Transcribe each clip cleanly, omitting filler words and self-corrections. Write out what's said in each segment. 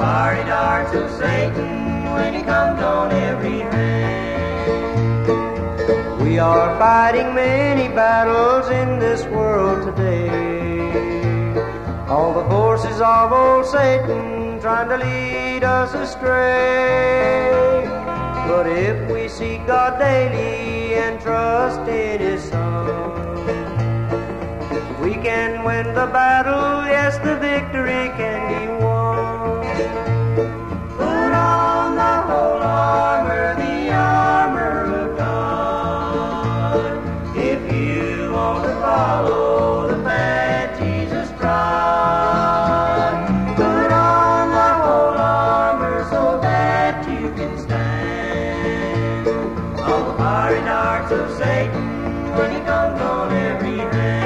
fiery darts of Satan when he comes on every hand. We are fighting many battles in this world today. All the forces of old Satan trying to lead us astray. But if we seek God daily and trust in His Son, we can win the battle, yes, the victory can be won. Put on the whole armor, the armor of God, if you want to follow the path Jesus trod. Put on the whole armor so that you can stand all the fiery darts of Satan when he comes on every hand.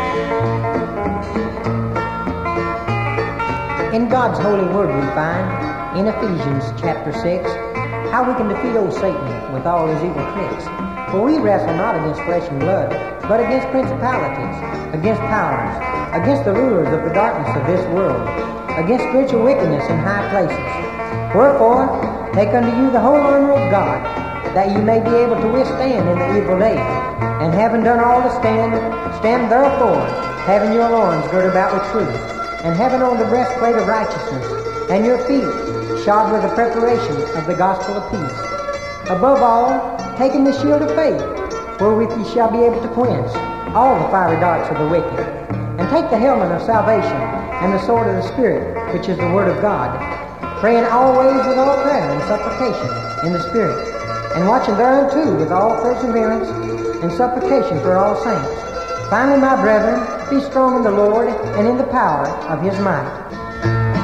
In God's holy word we find, in Ephesians chapter 6, how we can defeat old Satan with all his evil tricks. For we wrestle not against flesh and blood, but against principalities, against powers, against the rulers of the darkness of this world, against spiritual wickedness in high places. Wherefore, take unto you the whole armor of God, that you may be able to withstand in the evil day. And having done all to stand, stand therefore, having your loins girded about with truth, and having on the breastplate of righteousness, and your feet shod with the preparation of the gospel of peace. Above all, taking the shield of faith, wherewith ye shall be able to quench all the fiery darts of the wicked. And take the helmet of salvation, and the sword of the Spirit, which is the word of God, praying always with all prayer and supplication in the Spirit, and watching thereunto with all perseverance and supplication for all saints. Finally, my brethren, be strong in the Lord and in the power of His might.